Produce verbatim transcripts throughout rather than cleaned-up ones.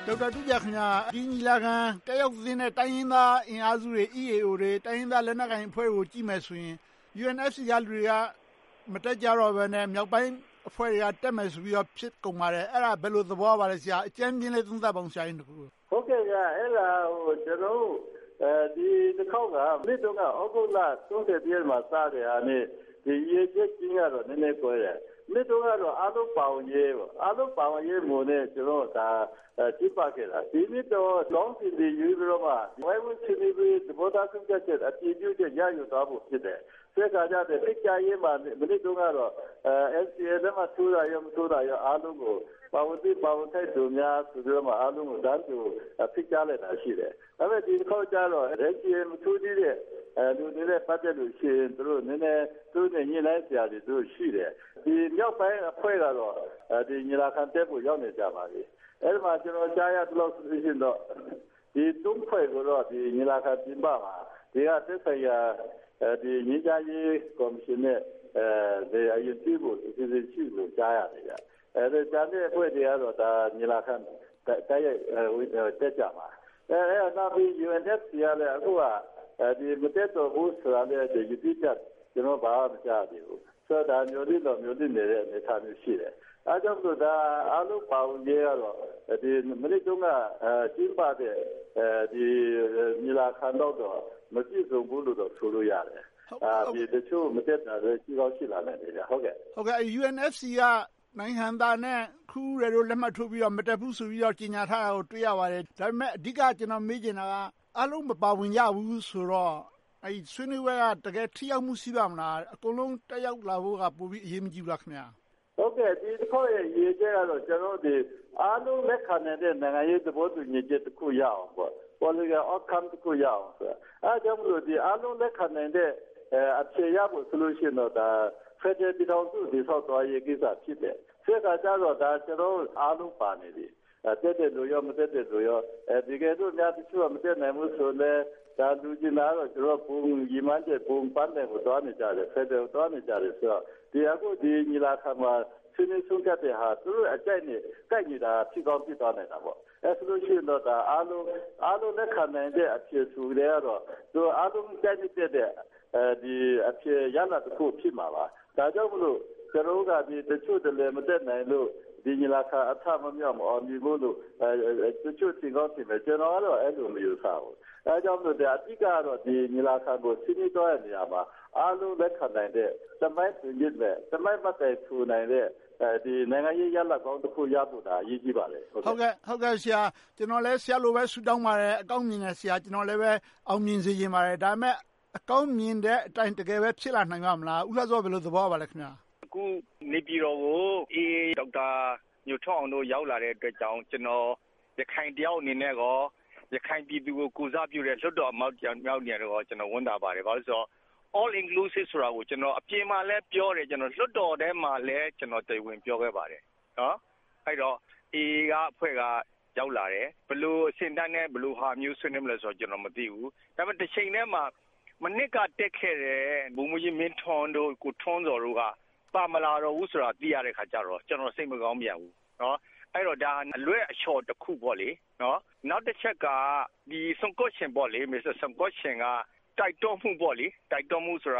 ဒေါက်တာတူးဂျာခင်ဗျာဒီညီလာခံတက်ရောက်သင့်တဲ့တိုင်းရင်းသားအင်အားစုတွေ E A O တွေတိုင်းရင်းသားလက်နက်ကိုင်အဖွဲ့ကိုကြည့်မယ်ဆိုရင် U N F C ကလူတွေကမတက်ကြတော့ဘဲနဲ့မြောက်ပိုင်းအဖွဲ့တွေကတက်မယ်ဆိုပြီးတော့ဖြစ်ကုန်ပါတယ်အဲ့ဒါဘယ်လိုသဘောပါလဲဆရာအကျဉ်းပြင်းလေးသုံးသပ်ပါအောင်ဆရာရင်တခုဟုတ်ကဲ့ကအဲ့ဒါဟိုကျွန်တော်အဲဒီတစ်ခေါက်ကမိတော့ကဩဂုတ်လသုံးဆယ်ပြည့်မှာစတဲ့အားနဲ့ဒီရေချက်ကြီးကတော့နည်းနည်းကွဲတယ်မိတော့ကတော့အားလုံးပါဝင်ရေးပေါ့အားလုံးပါဝင်ရေးမို့နဲ့ကျွန်တော်ဒါကြည့်ပါခဲ့တာဒီမိတော့လောင်းစီဒီယူပြီးတော့မှဝိုင်းဝန်းချီပြီးသဘောထားဆုံးဖြတ်ချက်အပြည့်ပြုချက်ရယူသွားဖို့ဖြစ်တယ်ဆက်ကြကြတဲ့သိကြရေးမှာမိတော့ကတော့အဲ S C A ထဲမှာထိုးတာရောမထိုးတာရောအားလုံးကိုပါဝင်ပြီးပါဝင်တဲ့သူများဆိုပြီးတော့မှအားလုံးကိုဓာတ်ကိုဖိတ်ကြားလိုက်တာရှိတယ်ဒါပေမဲ့ဒီတစ်ခေါက်ကျတော့ S C A မထိုးသေးတဲ့အဲလူတွေနဲ့ပတ်သက်လို့ရှိရင်သူတို့နည်းနည်းသူတို့နဲ့ညှိနှိုင်းစရာတွေသူတို့ရှိတယ်ဒီမြောက်ပိုင်းအဖွဲ့ကတော့ဒီညီလာခံတက်ဖို့ရောက်နေကြပါပြီအဲ့ဒီမှာကျွန်တော်ကြားရသလောက်ဆိုရင်တော့ဒီသုံးဖွဲ့ကိုတော့ဒီညီလာခံပြင်ပမှာဒီကသက်ဆိုင်ရာဒီညီကြရေးကော်မရှင်နဲ့အဲဒီအရင်ပြဖို့အစီအစဉ်ရှိလို့ကြားရတယ်ဗျအဲဒီကြားတဲ့အဖွဲ့တွေကတော့ဒါညီလာခံတိုက်ရိုက်တက်ကြမှာအဲအဲနောက်ပြီး U N F C ရလည်းအခုကဒီမတက်တော့ဘူးဆိုတာလည်းဒီယူတီချက်ကျွန်တော်ဘာမှမကြားသေးဘူးဆိုတော့မျိုးလိတော့မျိုးလိနေတဲ့အနေအထားမျိုးရှိတယ်အဲကြောင့်မို့ဒါအားလုံးပါဝင်ရတော့ဒီမိနစ်တုန်းကအဲကျင်းပတဲ့အဲဒီညီလာခံတော့မပြည့်စုံဘူးလို့တော့ဆိုလို့ရတယ်အာဒီတချို့မတက်တာလည်းရှိကောင်းရှိလာနိုင်တယ်ဟုတ်ကဲ့ဟုတ်ကဲ့ U N F C ကနိုင်ငံသားနဲ့ခူးရတို့လက်မှတ်ထိုးပြီးတော့မတက်ဘူးဆိုပြီးတော့ကြေညာထားတာကိုတွေ့ရပါတယ်ဒါပေမဲ့အဓိကကျွန်တော်မေးချင်တာကအလုံးမပါဝင်ကြဘူးဆိုတော့အဲဒီဆွေးနွေးပွဲကတကယ်ထိရောက်မှုရှိပါမလားအကုန်လုံးတက်ရောက်လာဖို့ကပိုပြီးအရေးမကြီးဘူးလားခင်ဗျာဟုတ်ကဲ့ဒီတစ်ခေါက်ရဲ့ရည်ကျဲကတော့ကျွန်တော်ဒီအားလုံးလက်ခံတဲ့နိုင်ငံရေးသဘောတူညီချက်တစ်ခုရအောင်ပေါ့ political outcome တစ်ခုရအောင်ဆိုအဲကြောင့်မလို့ဒီအားလုံးလက်ခံတဲ့အအခြေရဖို့ solution တော့ဒါ Federal ပြည်ထောင်စုဒီဆောက်သွားရေးကိစ္စဖြစ်တယ်ဆက်ကြကြတော့ဒါကျွန်တော်အားလုံးပါနေပြီတက်တဲ့လူရောမတက်တဲ့လူရောအဲဒီကဲတော့များတချို့မတက်နိုင်ဘူးဆိုလဲဒါလူကြီးလာတော့ကျွန်တော်ပုံရီမန်းတဲ့ပုံပန်းတဲ့ကိုသွားနေကြတယ်ဖက်တယ်သွားနေကြတယ်ဆိုတော့ဒီအခုဒီညီလာခံမှာဆင်းရဲဆုံးဖြတ်တဲ့ဟာသူတို့အကြိုက်နဲ့ကြိုက်နေတာဖြစ်ကောင်းဖြစ်သွားနေတာပေါ့အဲဆိုလို့ရှိရင်တော့ဒါအားလုံးအားလုံးလက်ခံနိုင်တဲ့အဖြစ်ဆိုတွေကတော့သူအားလုံးကြိုက်တဲ့အဲဒီအဖြစ်ရလာတစ်ခုဖြစ်မှာပါဒါကြောင့်မလို့ကျွန်တော်ကဒီတချို့တည်းမတက်နိုင်လို့ဒီညီလာခံအထမမြောက်မအောင်ဒီလို့တချို့သင်ကောင်းသင်မယ်ကျွန်တော်ကတော့အဲ့လိုမယူဆဘူးအဲကြောင့်မို့ဒီအတိကတော့ဒီညီလာခံကိုစီးပြီးတော့ရနေရမှာအားလုံးလက်ခံနိုင်တဲ့သမိုင်းရစ်တဲ့သမိုင်းပတ်တဲ့ထူနိုင်တဲ့ဒီနိုင်ငံရေးရလဒ်ကောင်းတစ်ခုရဖို့ဒါအရေးကြီးပါလေဟုတ်ကဲ့ဟုတ်ကဲ့ဆရာကျွန်တော်လည်းဆရာလိုပဲဆူတောင်းပါတယ်အကောင်းမြင်တဲ့ဆရာကျွန်တော်လည်းပဲအောင်မြင်စေချင်ပါတယ်ဒါပေမဲ့အကောင်းမြင်တဲ့အတိုင်းတကယ်ပဲဖြစ်လာနိုင်ပါမလားဦးလှစောဘယ်လိုသဘောပါလဲခင်ဗျာအခုနေပြည်တော်ကိုအေးဒေါက်တာညိုထွန်းအောင်တို့ရောက်လာတဲ့အတွက်ကြောင့်ကျွန်တော်ရခိုင်တယောက်အနေနဲ့ကောရခိုင်ပြည်သူကိုကိုစားပြုတဲ့လွှတ်တော်အမတ်တယောက်မြောက်နေတော့ကျွန်တော်ဝန်တာပါတယ်ဘာလို့ဆိုတော့ all inclusive ဆိုတာကိုကျွန်တော်အပြင်မှာလည်းပြောတယ်ကျွန်တော်လွှတ်တော်ထဲမှာလည်းကျွန်တော်တရားဝင်ပြောခဲ့ပါတယ်နော်အဲ့တော့အေးကအဖွဲ့ကရောက်လာတယ်ဘလို့အစင်တန်းနဲ့ဘလို့ဟာမျိုးဆွေးနွေးမလဲဆိုတော့ကျွန်တော်မသိဘူးဒါပေမဲ့တစ်ချိန်တည်းမှာမနစ်ကတက်ခဲ့တဲ့ဘုံမကြီးမင်းထွန်းတို့ကိုထွန်းစော်တို့ကပါမလာတော့ဘူးဆိုတာသိရတဲ့ခါကျတော့ကျွန်တော်စိတ်မကောင်းပြန်ဘူးနော်အဲ့တော့ဒါအလွဲအချော်တစ်ခုပေါ့လေနော်နောက်တစ်ချက်ကဒီဆွန်ကော့ရှင်ပေါ့လေမစ္စတာဆွန်ကော့ရှင်ကတိုက်တွန်းမှုပေါ့လေတိုက်တွန်းမှုဆိုတာ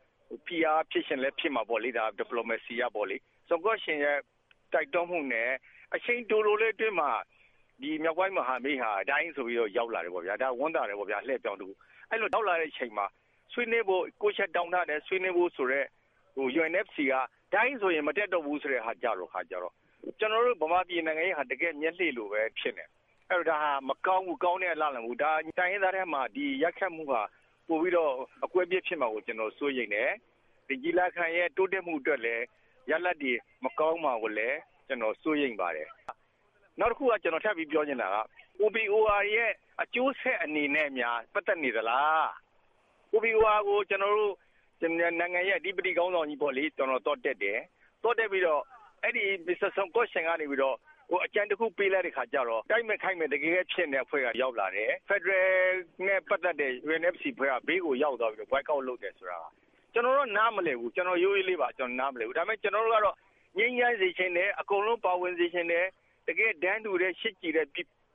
P R ဖြစ်ရှင်လည်းဖြစ်မှာပေါ့လေဒါ diplomacy ရပေါ့လေဆွန်ကော့ရှင်ရဲ့တိုက်တွန်းမှုနဲ့အချိန်တိုတိုလေးအတွင်းမှာဒီမြောက်ပိုင်းမဟာမိတ်ဟာအတိုင်းဆိုပြီးတော့ရောက်လာတယ်ပေါ့ဗျာဒါဝန်တာတယ်ပေါ့ဗျာလှည့်ပြောင်းတူအဲ့လိုရောက်လာတဲ့အချိန်မှာဆွေးနွေးဖို့ကိုချက်တောင်းထားတယ်ဆွေးနွေးဖို့ဆိုတော့ဟို U N F C ကတိုင်းဆိုရင်မတက်တော့ဘူးဆိုတဲ့ဟာကြတော့ခါကြတော့ကျွန်တော်တို့ဗမာပြည်နိုင်ငံရေးဟာတကယ်မျက်လှည့်လို့ပဲဖြစ်နေအဲ့တော့ဒါဟာမကောင်းဘူးကောင်းတဲ့အလားလမ်းဘူးဒါတိုင်းရင်းသားတွေမှာဒီရက်ခတ်မှုဟာပို့ပြီးတော့အကွဲပြစ်ဖြစ်မှာကိုကျွန်တော်စိုးရိမ်တယ်ဒီကြီးလာခံရဲ့တိုးတက်မှုအတွက်လည်းရလတ်တွေမကောင်းမှာကိုလည်းကျွန်တော်စိုးရိမ်ပါတယ်နောက်တစ်ခုကကျွန်တော်ထပ်ပြီးပြောချင်တာက O B O R ရဲ့အကျိုးဆက်အနေနဲ့များပတ်သက်နေသလား O B O R ကိုကျွန်တော်တို့နိုင်ငံရဲ့အဓိပတိကောင်းဆောင်ကြီးပေါ့လေကျွန်တော်တော့တက်တယ်တော့တက်ပြီးတော့အဲ့ဒီ Mister Song Question ကနေပြီးတော့ဟိုအကြံတစ်ခုပေးလိုက်တဲ့ခါကျတော့တိုက်မဲ့ခိုက်မဲ့တကယ်ဖြစ်နေတဲ့အဖွဲ့ကရောက်လာတယ် Federal နဲ့ပတ်သက်တဲ့ U N F C ဖွဲ့ကဘေးကိုရောက်သွားပြီးတော့ boycott လုပ်တယ်ဆိုတာကျွန်တော်တို့နားမလည်ဘူးကျွန်တော်ရိုးရေးလေးပါကျွန်တော်နားမလည်ဘူးဒါပေမဲ့ကျွန်တော်တို့ကတော့ငြိမ်းချမ်းစေချင်တယ်အကုန်လုံးပါဝင်စေချင်တယ်တကယ်ဒန်းတူတဲ့ရှစ်ကြည်တဲ့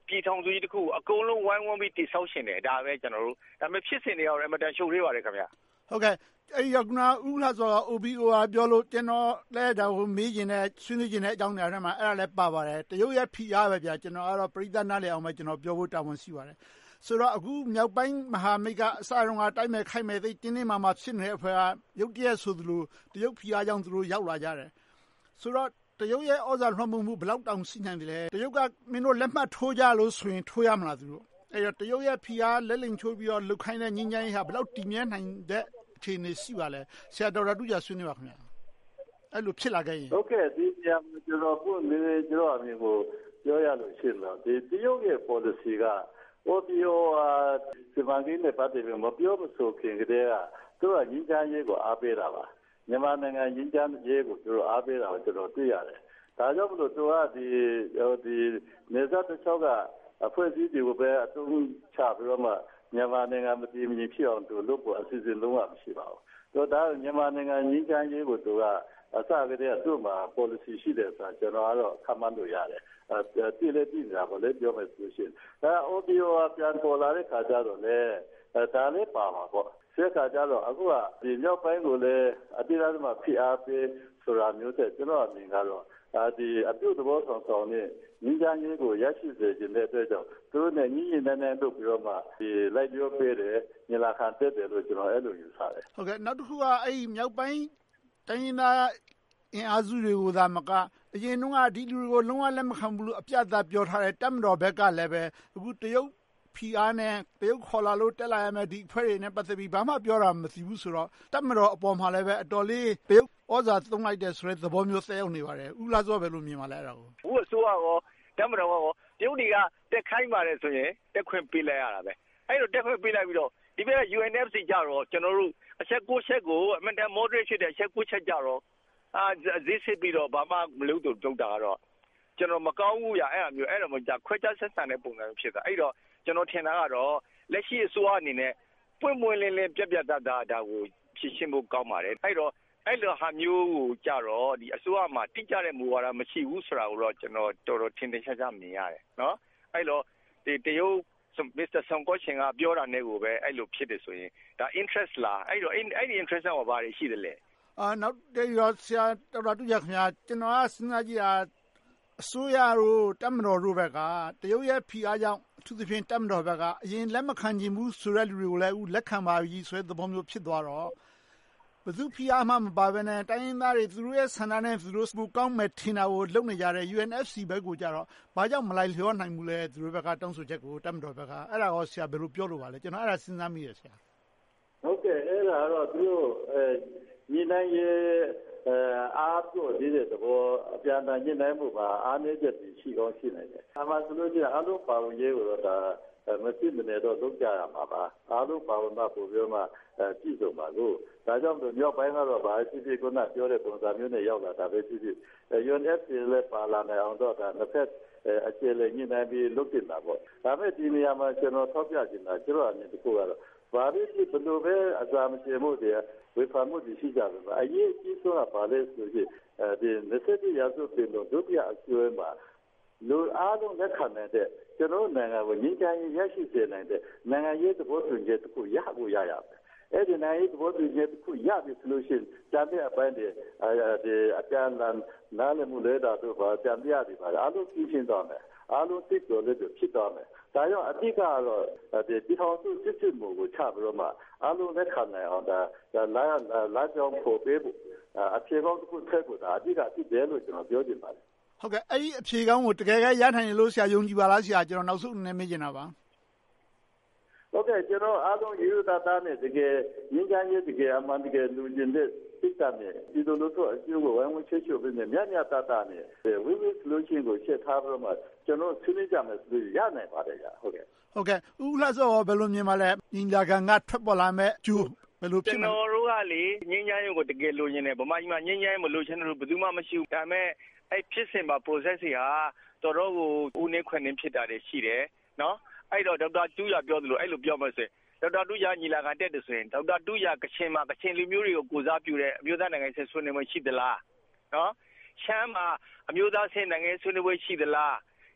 ပြည်ထောင်စုကြီးတစ်ခုအကုန်လုံးဝိုင်းဝန်းပြီးတိဆောက်ရှင်တယ်ဒါပဲကျွန်တော်တို့ဒါပေမဲ့ဖြစ်စဉ်တွေရောအမတန်ရှုပ်ထွေးပါတယ်ခင်ဗျာဟုတ်ကဲ့အဲ့ဒီကကနာဥလာဆိုတော့ အို ဘီ အို ကပြောလို့ကျွန်တော်လည်းဒါကိုမေးကျင်တဲ့ဆွေးနွေးကျင်တဲ့အကြောင်းတွေအဲ့မှာအဲ့ဒါလည်းပါပါတယ်တရုတ်ရဲ့ဖိအားပဲဗျာကျွန်တော်ကတော့ပြိဿနားလေအောင်ပဲကျွန်တော်ပြောဖို့တာဝန်ရှိပါတယ်ဆိုတော့အခုမြောက်ပိုင်းမဟာမိတ်ကအစတုန်းကတိုက်မဲ့ခိုက်မဲ့သိတင်းတင်းမာမာဖြစ်နေတဲ့အဖွဲ့ကရုတ်တရက်ဆိုသလိုတရုတ်ဖိအားကြောင့်သူတို့ရောက်လာကြတယ်ဆိုတော့တရုတ်ရဲ့ဩဇာလွှမ်းမိုးမှုဘယ်လောက်တောင်ရှိနိုင်တယ်လဲတရုတ်ကမင်းတို့လက်မှတ်ထိုးကြလို့ဆိုရင်ထိုးရမလားသူတို့အဲ့တော့တရုတ်ရဲ့ဖိအားလက်လိမ်ချိုးပြီးတော့လုခိုင်းတဲ့ငင်းချိုင်းဟာဘယ်လောက်တည်မြဲနိုင်တဲ့အခြေအနေရှိပါလဲဆရာဒေါက်တာတူကြာဆွေးနွေးပါခင်ဗျာအဲ့လိုဖြစ်လာခဲ့ရင်ဟုတ်ကဲ့ဒီပြန်ကျွန်တော်พูดနေကျွန်တော်အမြင်ကိုပြောရလို့ရှိလို့ဒီတရုတ်ရဲ့ policy ကဟိုဒီဟိုဒီမန်ကြီးနဲ့ပတ်သက်ပြီးမပြောမဆိုခင်ကတည်းကသူကငင်းချိုင်းရေးကိုအားပေးတာပါမြန်မာနိုင်ငံငင်းချိုင်းရေးကိုသူတို့အားပေးတာကိုကျွန်တော်တွေ့ရတယ်ဒါကြောင့်မလို့သူကဒီဒီနေဇတ်တစ်ချောက်ကအဖွဲ့အစည်းတွေကိုပဲအသုံးချပြီးတော့မှမြန်မာနိုင်ငံမတည်မငြိမ်ဖြစ်အောင်သူလုပ်ဖို့အစီအစဉ်လုံးဝမရှိပါဘူး။ဆိုတော့မြန်မာနိုင်ငံငြိမ်းချမ်းရေးကိုသူကအစကတည်းကသူ့မှာ policy ရှိတယ်ဆိုတာကျွန်တော်ကတော့ခန့်မှန်းလို့ရတယ်။အဲတည်လည်းတည်နေတာပေါ့လေပြောမယ်ဆိုရှင်။ဒါ O B O ကပြန်ပေါ်လာတဲ့ခါကျတော့လေအဲဒါလည်းပါမှာပေါ့။ဆက်ခါကျတော့အခုကဒီမြောက်ပိုင်းကိုလည်းအတိအကျမှဖိအားပေးဆိုတာမျိုးတဲ့ကျွန်တော်အမြင်ကတော့အဲဒီအပြုသဘောဆောင်ဆောင်နဲ့ညီချမ်းရေးကိုရရှိစေခြင်းတဲ့အတွက်ကြောင့်သူတို့နဲ့ညီညီနဲ့နဲ့လုပ်ပြီးတော့မှဒီလိုက်ပြောပေးတယ်ညီလာခံတက်တယ်လို့ကျွန်တော်အဲ့လိုယူဆတယ်ဟုတ်ကဲ့နောက်တစ်ခုကအဲ့ဒီမြောက်ပိုင်းတိုင်းရင်းသားအင်အားစုတွေကိုသာမကအရင်တုန်းကဒီလူတွေကိုလုံးဝလက်မခံဘူးလို့အပြတ်သားပြောထားတဲ့တပ်မတော်ဘက်ကလည်းပဲအခုတရုတ်ဖီအားနဲ့တရုတ်ခေါ်လာလို့တက်လာရမယ်ဒီအဖွဲ့တွေနဲ့ပတ်သက်ပြီးဘာမှပြောတာမသိဘူးဆိုတော့တပ်မတော်အပေါ်မှာလည်းပဲအတော်လေးတရုတ်ဩဇာသုံးလိုက်တဲ့ဆိုတဲ့သဘောမျိုးသက်ရောက်နေပါတယ်ဥလာစောပဲလို့မြင်ပါလဲအဲ့ဒါကိုအခုအစိုးရရောတပ်မတော်ရောတရုတ်တွေကတက်ခိုင်းပါတယ်ဆိုရင်တက်ခွင့်ပေးလိုက်ရတာပဲအဲ့တော့တက်ခွင့်ပေးလိုက်ပြီးတော့ဒီဘက်က U N F C ကြတော့ကျွန်တော်တို့အချက်ကိုချက်ကိုအမှန်တန် moderate ဖြစ်တဲ့အချက်ကိုချက်ကြတော့အာဈေးစစ်ပြီးတော့ဘာမှမလုပ်တော့တုတ်တာကတော့ကျွန်တော်မကောင်းဘူးရအဲ့အမျိုးအဲ့တော့မကြခွဲခြားဆက်ဆံတဲ့ပုံစံဖြစ်တာအဲ့တော့ကျွန်တော်ထင်တာကတော့လက်ရှိအစိုးရအနေနဲ့ပွင့်ပွင့်လင်းလင်းပြက်ပြက်သားသားဒါကိုဖြည့်ရှင်းဖို့ကောင်းပါတယ်အဲ့တော့အဲ့လိုဟာမျိုးကိုကြတော့ဒီအစိုးရမှာတိကျတဲ့မူဝါဒမရှိဘူးဆိုတာကိုတော့ကျွန်တော်တော်တော်ထင်ထင်ရှားရှားမြင်ရတယ်နော်အဲ့တော့ဒီတရုတ် မစ္စတာ ဆွန်ကော့ရှင်ကပြောတာနဲ့ကိုပဲအဲ့လိုဖြစ်တယ်ဆိုရင်ဒါ interest လားအဲ့တော့အဲ့ဒီ interest ကဘာတွေရှိတယ်လဲအာနောက်တဲ့ရောဆရာတော်တော်တူကြခင်ဗျာကျွန်တော်ကစဉ်းစားကြည့်တာအစိုးရတို့တပ်မတော်တို့ဘက်ကတရုတ်ရဲ့ဖိအားကြောင့်အထူးသဖြင့်တပ်မတော်ဘက်ကအရင်လက်မခံခြင်းဘူးဆိုတဲ့လူတွေကိုလည်းအခုလက်ခံပါပြီဆိုတဲ့သဘောမျိုးဖြစ်သွားတော့ဘယ်သူဖိအားမှမပါဘဲနဲ့တိုင်းရင်းသားတွေသူတို့ရဲ့ဆန္ဒနဲ့သူတို့စပူကောင်းမဲ့ထင်တာကိုလုပ်နေကြတဲ့ U N F C ဘက်ကိုကြတော့ဘာကြောင့်မလိုက်လျောနိုင်ဘူးလဲသူတို့ဘက်ကတောင်းဆိုချက်ကိုတပ်မတော်ဘက်ကအဲ့ဒါကိုဆရာဘယ်လိုပြောလို့ပါလဲကျွန်တော်အဲ့ဒါစဉ်းစားမိရဆရာဟုတ်ကဲ့အဲ့ဒါတော့သူတို့အဲညီနိုင်ရဲ့အဲအားပြည့်တဲ့သဘောအပြန်အလှန်ညှိနှိုင်းမှုမှာအားနည်းချက်တွေရှိကောင်းရှိနိုင်တယ်။အမှန်ဆိုလို့ရှိရင်အားလုံးပါဝင်ရေးကိုတော့ဒါမဖြစ်မနေတော့လုပ်ကြရမှာပါ။အားလုံးပါဝင်မှပို့ပြီးမှအဲကြည့်ဆုံးပါလို့ဒါကြောင့်မြောက်ပိုင်းကတော့ဗာဖြစ်ဖြစ်ကုနာပြောတဲ့ပုံစံမျိုးနဲ့ရောက်လာတာပဲဖြစ်ဖြစ် U N F C လည်းပါလာနိုင်အောင်တော့ဒါနှစ်ဖက်အခြေအနေညှိနှိုင်းပြီးလုပ်တင်တာပေါ့။ဒါပေမဲ့ဒီနေရာမှာကျွန်တော်ထောက်ပြချင်တာကျွန်တော်အနေနဲ့တခုကတော့ဘာလို့ဒီဘလို့ပဲအစာမကျေမှုတွေဝေဖန်မှုတွေရှိကြတယ်အရေးကြီးဆုံးကဘာလဲဆိုရင်အဲဒီနှစ်ရာစုပြည်လုံးဒုတိယအကျိုးမှာလူအားလုံးလက်ခံတဲ့ကျွန်တော်နိုင်ငံကိုငြိမ်းချမ်းရေးရရှိစေနိုင်တဲ့နိုင်ငံရေးသဘောတူညီချက်တစ်ခုရဖို့ရရမယ်အဲ့ဒီနိုင်ငံရေးသဘောတူညီချက်တစ်ခုရပြီဆိုလို့ရှိရင်တန်တဲ့အပိုင်းတွေအဲဒီအပြန်လန်နားလည်မှုလဲတာတို့ဘာတန်ပြရတယ်ပါအားလုံးသိရှင်းတော့မယ်အားလုံးသိကြလို့ဖြစ်တော့မယ်ဒါကြောင့်အဓိကတော့ဒီပြည်ထောင်စုစစ်စစ်မှုကိုချပြီးတော့မှအားလုံးလက်ခံနိုင်အောင်ဒါလာလာကြောင်းဖို့ပေးဖို့အဖြေကောင်းတစ်ခုထည့်ဖို့ဒါအဓိကဖြစ်တယ်လို့ကျွန်တော်ပြောချင်ပါတယ်ဟုတ်ကဲ့အဲ့ဒီအဖြေကောင်းကိုတကယ်ကရနိုင်လို့ဆရာယုံကြည်ပါလားဆရာကျွန်တော်နောက်ဆုံးအနေနဲ့မေးချင်တာပါဟုတ်ကဲ့ကျွန်တော်အားလုံးယူတာတာနဲ့တကယ်ငင်းချမ်းရေးတကယ်အမှန်တကယ်လူကျင်တဲ့စိတ်ဓာတ်နဲ့ဒီလိုလို့တော့အကျိုးကိုဝိုင်းဝန်းချွတ်ချွတ်ပြီးမြတ်မြတ်တာတာနဲ့ဝိဝိ solution ကိုချက်ထားပြီးတော့မှကျွန်တော်ဆွေးနွေးကြမယ်ဆိုရနိုင်ပါတယ်ကြာဟုတ်ကဲ့ဟုတ်ကဲ့ဦးလှစောဘယ်လိုမြင်ပါလဲညီလာခံကထွက်ပေါ်လာမဲ့ကျိုးဘယ်လိုဖြစ်မလဲကျွန်တော်တို့ကလေငင်းချမ်းရေးကိုတကယ်လိုချင်တယ်ဗမာပြည်မှာငင်းချမ်းရေးမလိုချင်တယ်လို့ဘယ်သူမှမရှိဘူးဒါပေမဲ့အဲ့ဖြစ်စဉ်မှာ process တွေဟာတော်တော်ကိုဦးနေခွင့်နေဖြစ်တာတွေရှိတယ်နော်အဲ့တော့ဒေါက်တာတူးရပြောသလိုအဲ့လိုပြောမှဆိုရင်ဒေါက်တာတူးရညီလာခံတက်တယ်ဆိုရင်ဒေါက်တာတူးရကချင်မှာကချင်လူမျိုးတွေကိုကိုစားပြုတဲ့အမျိုးသားနိုင်ငံရေးဆွေးနွေးပွဲရှိသလားနော်ရှမ်းမှာအမျိုးသားဆင်းနိုင်ငံရေးဆွေးနွေးပွဲရှိသလား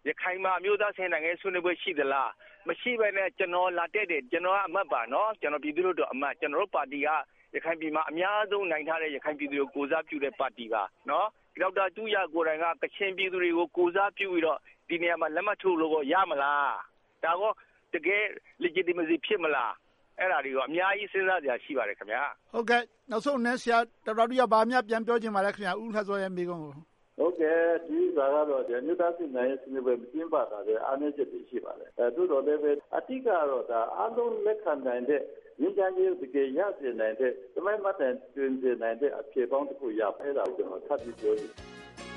ရခိုင်မှာမျိုးသားဆင်နိုင်ငံဆွေးနွေးပွဲရှိသလားမရှိဘဲနဲ့ကျွန်တော်လာတက်တယ်ကျွန်တော်ကအမတ်ပါနော်ကျွန်တော်ပြည်သူ့တို့အမတ်ကျွန်တော်တို့ပါတီကရခိုင်ပြည်မှာအများဆုံးနိုင်ထားတဲ့ရခိုင်ပြည်သူတွေကိုကိုစားပြုတဲ့ပါတီပါနော်ဒေါက်တာတူရကိုယ်တိုင်ကကချင်ပြည်သူတွေကိုကိုစားပြုပြီးတော့ဒီနေရာမှာလက်မှတ်ထိုးလို့ရမလားဒါကောတကယ် legitimacy ဖြစ်မလားအဲ့ဒါတွေကိုအများကြီးစဉ်းစားကြရရှိပါတယ်ခင်ဗျာဟုတ်ကဲ့နောက်ဆုံးနဲ့ဆရာဒေါက်တာတူရဘာများပြန်ပြောချင်ပါလဲခင်ဗျာဦးလှစောရဲ့မိကုံးကိုဟုတ်ကဲ့ဒီစာကတော့ဒီမြို့သားစစ်နိုင်ရေးစနစ်ပဲမကျင်းပတာလေအားနည်းချက်တွေရှိပါတယ်အဲသို့တော်လည်းပဲအတိတ်ကတော့ဒါအားလုံးလက်ခံနိုင်တဲ့ဉာဏ်ဉာဏ်ကြီးတကယ်ရစေနိုင်တဲ့သမိုင်းမှတ်တိုင်တွင်စေနိုင်တဲ့အဖြစ်ပေါင်းတစ်ခုရအဲ့ဒါကိုကျွန်တော်ထပ်ပြီးပြောချင်